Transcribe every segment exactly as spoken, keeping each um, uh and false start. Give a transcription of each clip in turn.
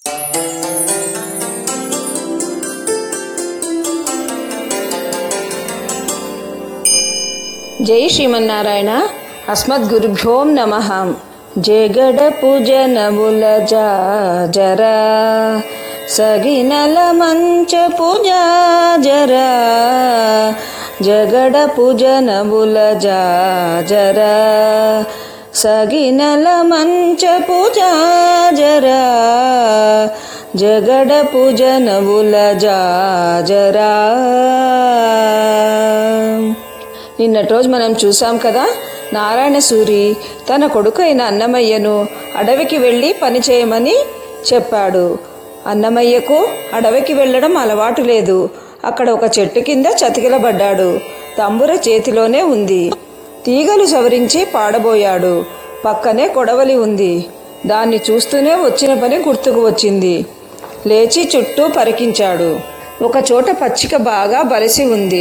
జై శ్రీమన్నారాయణ. అస్మద్గురుభ్యో నమః. జగడపు జనముల జాజరా సగినల మంచపు జాజరా జగడపు జనముల జాజరా సగినల మంచపు జాజరా జగడపు జనముల జాజరా. నిన్నటి రోజు మనం చూసాం కదా, నారాయణ సూరి తన కొడుకైన అన్నమయ్యను అడవికి వెళ్ళి పని చేయమని చెప్పాడు. అన్నమయ్యకు అడవికి వెళ్ళడం అలవాటు లేదు. అక్కడ ఒక చెట్టు కింద చతికిలబడ్డాడు. తంబుర చేతిలోనే ఉంది. తీగలు సవరించి పాడబోయాడు. పక్కనే కొడవలి ఉంది. దాన్ని చూస్తూనే వచ్చిన పని గుర్తుకు వచ్చింది. లేచి చుట్టూ పరికించాడు. ఒక చోట పచ్చిక బాగా బలిసి ఉంది.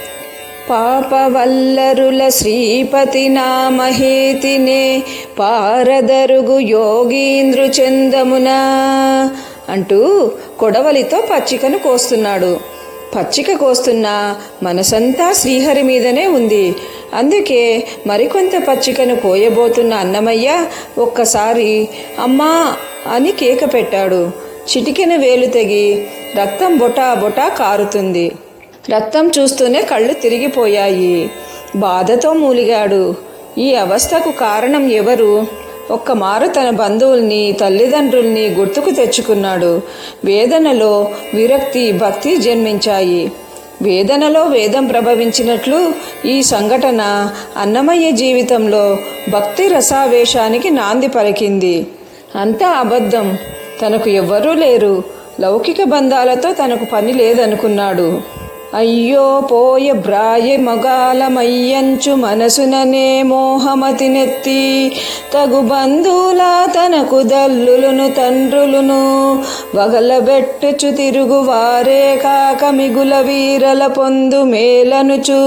పాపవల్లరుల శ్రీపతి నామహేతినే పారదరుగు యోగీంద్రు చందమున అంటూ కొడవలితో పచ్చికను కోస్తున్నాడు. పచ్చిక కోస్తున్న మనసంతా శ్రీహరి మీదనే ఉంది. అందుకే మరికొంత పచ్చికను కోయబోతున్న అన్నమయ్య ఒక్కసారి అమ్మా అని కేక పెట్టాడు. చిటికెన వేలు తెగి రక్తం బొటా బొటా కారుతుంది. రక్తం చూస్తూనే కళ్ళు తిరిగిపోయాయి. బాధతో మూలిగాడు. ఈ అవస్థకు కారణం ఎవరు? ఒక్కమారు తన బంధువుల్ని, తల్లిదండ్రుల్ని గుర్తుకు తెచ్చుకున్నాడు. వేదనలో విరక్తి, భక్తి జన్మించాయి. వేదనలో వేదం ప్రభవించినట్లు ఈ సంఘటన అన్నమయ్య జీవితంలో భక్తి రసావేశానికి నాంది పలికింది. అంతా అబద్ధం. తనకు ఎవ్వరూ లేరు. లౌకిక బంధాలతో తనకు పని లేదనుకున్నాడు. అయ్యో పోయ బ్రాయ మొగాలమయ్యంచు మనసుననే మోహమతి నెత్తి తగు బంధువుల తనకు దల్లులును తండ్రులును వగలబెట్టుచు తిరుగు వారే కాక మిగుల వీరల పొందు మేలనుచు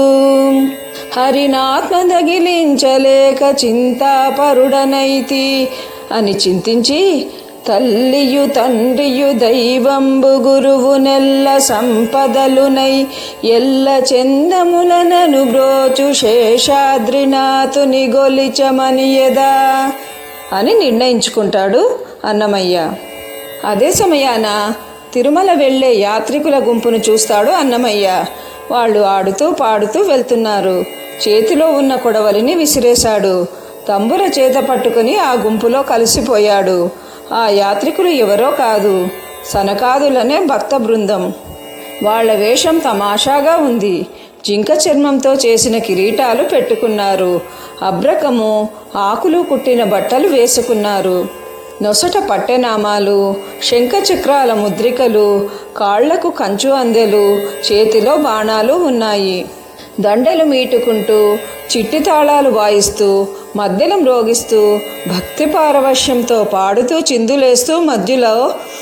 హరినాత్మ దగిలించలేక చింతాపరుడనైతి అని చింతించి తల్లియు తండ్రియు దైవంబు గురువు నెల్ల సంపదలునై ఎల్ల చందములనను బ్రోచు శేషాద్రినాథుని గొలిచమనియదా అని నిర్ణయించుకుంటాడు అన్నమయ్య. అదే సమయాన తిరుమల వెళ్లే యాత్రికుల గుంపును చూస్తాడు అన్నమయ్య. వాళ్ళు ఆడుతూ పాడుతూ వెళ్తున్నారు. చేతిలో ఉన్న కొడవలిని విసిరేశాడు. తంబుర చేత పట్టుకుని ఆ గుంపులో కలిసిపోయాడు. ఆ యాత్రికులు ఎవరో కాదు, సనకాదులనే భక్త బృందం. వాళ్ల వేషం తమాషాగా ఉంది. జింక చర్మంతో చేసిన కిరీటాలు పెట్టుకున్నారు. అబ్రకము, ఆకులు కుట్టిన బట్టలు వేసుకున్నారు. నొసట పట్టెనామాలు, శంఖచక్రాల ముద్రికలు, కాళ్లకు కంచు అందెలు, చేతిలో బాణాలు ఉన్నాయి. దండలు మీటుకుంటూ, చిట్టి తాళాలు వాయిస్తూ, మధ్యలో మ్రోగిస్తూ, భక్తి పారవశ్యంతో పాడుతూ చిందులేస్తూ మధ్యలో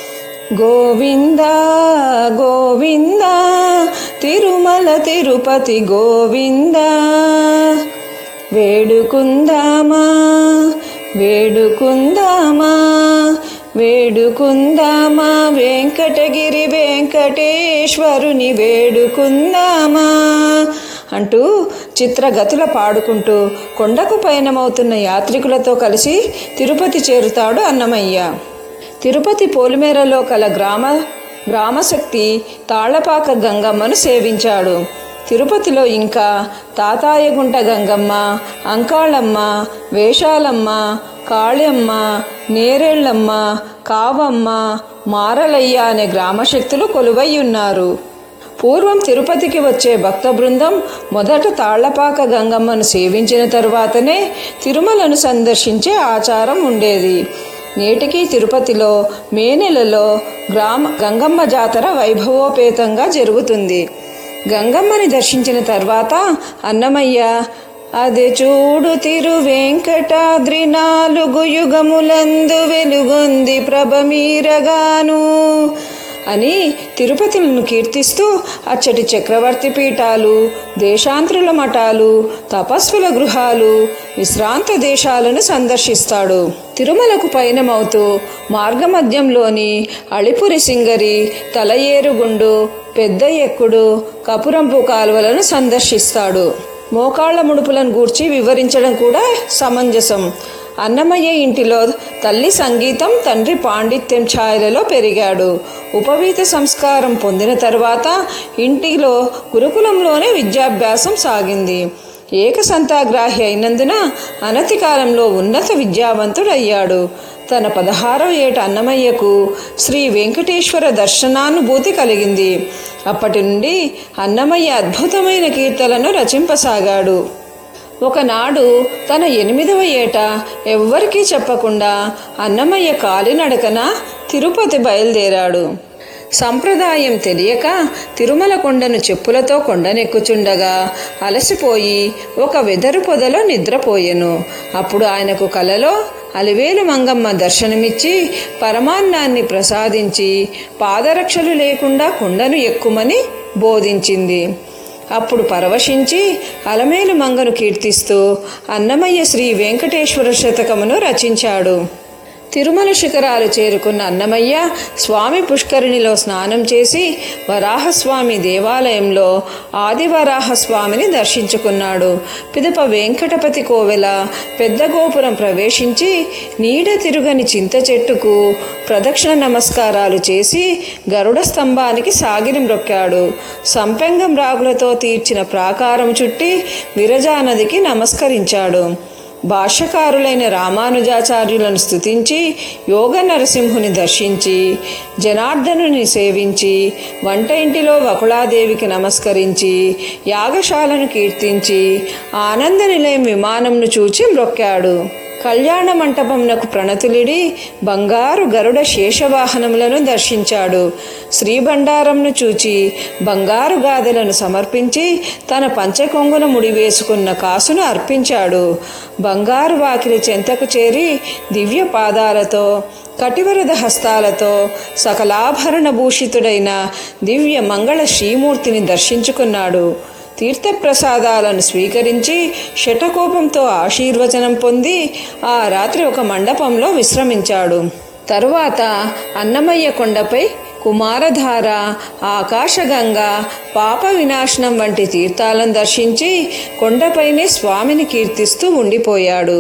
గోవిందా గోవిందా తిరుమల తిరుపతి గోవిందా వేడుకుందామా వేడుకుందామా వేడుకుందామా వెంకటగిరి వెంకటేశ్వరుని వేడుకుందామా అంటూ చిత్రగతుల పాడుకుంటూ కొండకు పయనమవుతున్న యాత్రికులతో కలిసి తిరుపతి చేరుతాడు అన్నమయ్య. తిరుపతి పోలిమేరలో కల గ్రామ గ్రామశక్తి తాళ్లపాక గంగమ్మను సేవించాడు. తిరుపతిలో ఇంకా తాతాయగుంట గంగమ్మ, అంకాళమ్మ, వేషాలమ్మ, కాళెమ్మ, నేరేళ్లమ్మ, కావమ్మ, మారలయ్య అనే గ్రామశక్తులు కొలువై ఉన్నారు. పూర్వం తిరుపతికి వచ్చే భక్త బృందం మొదట తాళ్లపాక గంగమ్మను సేవించిన తరువాతనే తిరుమలను సందర్శించే ఆచారం ఉండేది. నేటికి తిరుపతిలో మే నెలలో గ్రామ గంగమ్మ జాతర వైభవోపేతంగా జరుగుతుంది. గంగమ్మని దర్శించిన తర్వాత అన్నమయ్య అదే చూడు తిరు వెంకటాద్రి నాలుగు యుగములందు వెలుగొంది ప్రభమీరగాను అని తిరుపతిని కీర్తిస్తూ అచ్చటి చక్రవర్తి పీఠాలు, దేశాంతరుల మఠాలు, తపస్సుల గృహాలు, విశ్రాంత దేశాలను సందర్శిస్తాడు. తిరుమలకు పయనమవుతూ మార్గమధ్యంలోని అళిపురి సింగరి, తలయేరుగుండు, పెద్ద ఎక్కుడు, కపురంపు కాలువలను సందర్శిస్తాడు. మోకాళ్ల ముడుపులను గూర్చి వివరించడం కూడా సమంజసం. అన్నమయ్య ఇంటిలో తల్లి సంగీతం, తండ్రి పాండిత్యం ఛాయలలో పెరిగాడు. ఉపవీత సంస్కారం పొందిన తర్వాత ఇంటిలో గురుకులంలోనే విద్యాభ్యాసం సాగింది. ఏకసంతాగ్రాహి అయినందున అనతి కాలంలో ఉన్నత విద్యావంతుడయ్యాడు. తన పదహారవ ఏట అన్నమయ్యకు శ్రీ వెంకటేశ్వర దర్శనానుభూతి కలిగింది. అప్పటి నుండి అన్నమయ్య అద్భుతమైన కీర్తనలను రచింపసాగాడు. ఒకనాడు తన ఎనిమిదవ ఏట ఎవ్వరికీ చెప్పకుండా అన్నమయ్య కాలినడకన తిరుపతి బయలుదేరాడు. సంప్రదాయం తెలియక తిరుమల కొండను చెప్పులతో కొండనెక్కుచుండగా అలసిపోయి ఒక వెదరు పొదలో నిద్రపోయెను. అప్పుడు ఆయనకు కలలో అలివేలు మంగమ్మ దర్శనమిచ్చి పరమాన్నాన్ని ప్రసాదించి పాదరక్షలు లేకుండా కొండను ఎక్కుమని బోధించింది. అప్పుడు పరవశించి అలమేలు మంగను కీర్తిస్తూ అన్నమయ్య శ్రీ వెంకటేశ్వర శతకమును రచించాడు. తిరుమల శిఖరాలు చేరుకున్న అన్నమయ్య స్వామి పుష్కరిణిలో స్నానం చేసి వరాహస్వామి దేవాలయంలో ఆదివరాహస్వామిని దర్శించుకున్నాడు. పిదప వెంకటపతి కోవెల పెద్ద గోపురం ప్రవేశించి నీడ తిరుగని చింత చెట్టుకు ప్రదక్షిణ నమస్కారాలు చేసి గరుడ స్తంభానికి సాగిరి మ్రొక్కాడు. సంపెంగం రాగులతో తీర్చిన ప్రాకారం చుట్టి విరజానదికి నమస్కరించాడు. భాష్యకారులైన రామానుజాచార్యులను స్తుతించి యోగ నరసింహుని దర్శించి జనార్దనుని సేవించి వంట ఇంటిలో వకుళాదేవికి నమస్కరించి యాగశాలను కీర్తించి ఆనంద నిలయం విమానంను చూచి మ్రొక్కాడు. కళ్యాణ మంటపమునకు ప్రణతులిడి బంగారు గరుడ శేషవాహనములను దర్శించాడు. శ్రీబండారంను చూచి బంగారు గాదెలను సమర్పించి తన పంచకొంగున ముడివేసుకున్న కాసును అర్పించాడు. బంగారు వాకిలి చెంతకు చేరి దివ్య పాదాలతో కటివరద హస్తాలతో సకలాభరణ భూషితుడైన దివ్య మంగళ శ్రీమూర్తిని దర్శించుకున్నాడు. తీర్థప్రసాదాలను స్వీకరించి శఠకోపంతో ఆశీర్వచనం పొంది ఆ రాత్రి ఒక మండపంలో విశ్రమించాడు. తరువాత అన్నమయ్య కొండపై కుమారధార, ఆకాశగంగ, పాప వినాశనం వంటి తీర్థాలను దర్శించి కొండపైనే స్వామిని కీర్తిస్తూ ఉండిపోయాడు.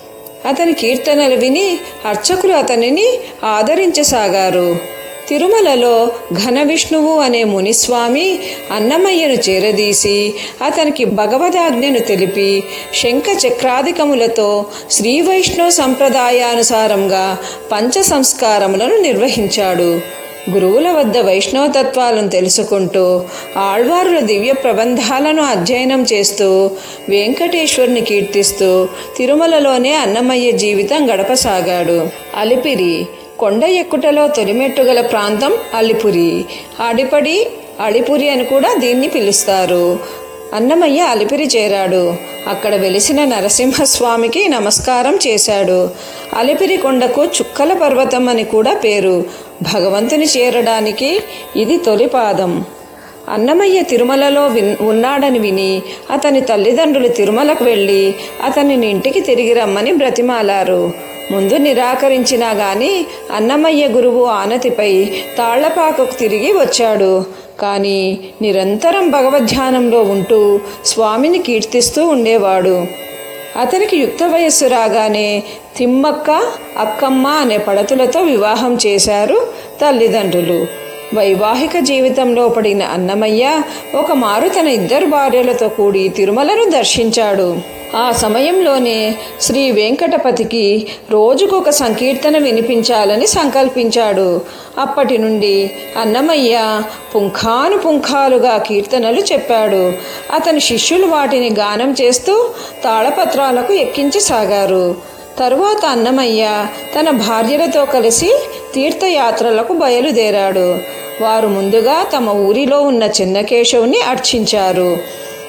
అతని కీర్తనలు విని అర్చకులు అతనిని ఆదరించసాగారు. తిరుమలలో ఘన విష్ణువు అనే మునిస్వామి అన్నమయ్యను చేరదీసి అతనికి భగవదాజ్ఞను తెలిపి శంఖ చక్రాధికములతో శ్రీ వైష్ణవ సంప్రదాయానుసారంగా పంచ సంస్కారములను నిర్వహించాడు. గురువుల వద్ద వైష్ణవతత్వాలను తెలుసుకుంటూ ఆళ్వారుల దివ్య ప్రబంధాలను అధ్యయనం చేస్తూ వెంకటేశ్వరుని కీర్తిస్తూ తిరుమలలోనే అన్నమయ్య జీవితం గడపసాగాడు. అలిపిరి కొండ ఎక్కుటలో తొలిమెట్టుగల ప్రాంతం అలిపురి. అడిపడి అడిపురి అని కూడా దీన్ని పిలుస్తారు. అన్నమయ్య అలిపిరి చేరాడు. అక్కడ వెలిసిన నరసింహస్వామికి నమస్కారం చేశాడు. అలిపిరి కొండకు చుక్కల పర్వతం అని కూడా పేరు. భగవంతుని చేరడానికి ఇది తొలి పాదం. అన్నమయ్య తిరుమలలో విన్ ఉన్నాడని విని అతని తల్లిదండ్రులు తిరుమలకు వెళ్ళి అతనిని ఇంటికి తిరిగి రమ్మని బ్రతిమాలారు. ముందు నిరాకరించినా గాని అన్నమయ్య గురువు ఆనతిపై తాళ్లపాకకు తిరిగి వచ్చాడు. కానీ నిరంతరం భగవద్ధ్యానంలో ఉంటూ స్వామిని కీర్తిస్తూ ఉండేవాడు. అతనికి యుక్త వయస్సు రాగానే తిమ్మక్క, అక్కమ్మ అనే పడతులతో వివాహం చేశారు తల్లిదండ్రులు. వైవాహిక జీవితంలో పడిన అన్నమయ్య ఒక మారు తన ఇద్దరు భార్యలతో కూడి తిరుమలను దర్శించాడు. ఆ సమయంలోనే శ్రీ వెంకటపతికి రోజుకొక సంకీర్తన వినిపించాలని సంకల్పించాడు. అప్పటి నుండి అన్నమయ్య పుంఖాను పుంఖాలుగా కీర్తనలు చెప్పాడు. అతని శిష్యులు వాటిని గానం చేస్తూ తాళపత్రాలకు ఎక్కించసాగారు. తరువాత అన్నమయ్య తన భార్యలతో కలిసి తీర్థయాత్రలకు బయలుదేరాడు. వారు ముందుగా తమ ఊరిలో ఉన్న చిన్నకేశవుని అర్చించారు.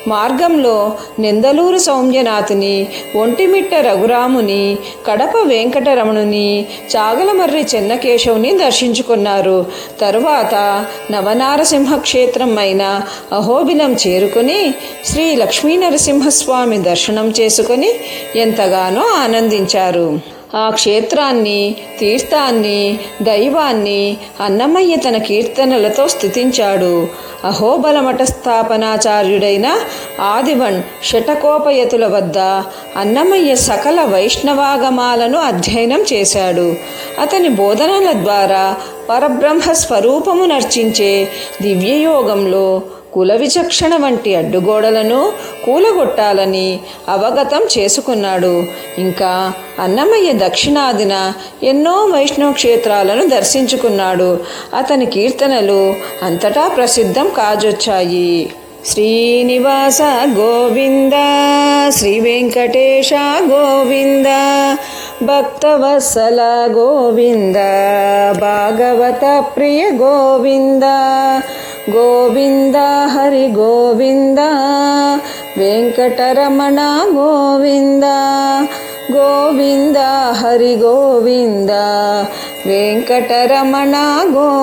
మార్గంలో నెందలూరు సౌమ్యనాథుని, ఒంటిమిట్ట రఘురాముని, కడప వెంకటరమణుని, చాగలమర్రి చెన్నకేశవుని దర్శించుకున్నారు. తరువాత నవనారసింహ క్షేత్రం అయిన అహోబిలం చేరుకుని శ్రీ లక్ష్మీనరసింహస్వామి దర్శనం చేసుకుని ఎంతగానో ఆనందించారు. ఆ క్షేత్రాన్ని, తీర్థాన్ని, దైవాన్ని అన్నమయ్య తన కీర్తనలతో స్తుతించాడు. అహోబలమఠ స్థాపనాచార్యుడైన ఆదివన్ షటకోపయతుల వద్ద అన్నమయ్య సకల వైష్ణవాగమాలను అధ్యయనం చేశాడు. అతని బోధనల ద్వారా పరబ్రహ్మ స్వరూపము నర్చించే దివ్యయోగంలో కుల విచక్షణ వంటి అడ్డుగోడలను కూలగొట్టాలని అవగతం చేసుకున్నాడు. ఇంకా అన్నమయ్య దక్షిణాదిన ఎన్నో వైష్ణవ క్షేత్రాలను దర్శించుకున్నాడు. అతని కీర్తనలు అంతటా ప్రసిద్ధం కాజొచ్చాయి. శ్రీనివాస గోవింద, శ్రీ వెంకటేశ గోవింద, భక్తవత్సల గోవింద, భాగవత ప్రియ గోవింద, గోవింద హరి గోవింద, వెంకటరమణ గోవింద, గోవింద హరి గోవింద, వెంకటరమణ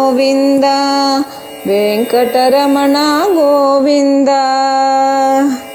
గోవింద, వెంకటరమణ గోవింద.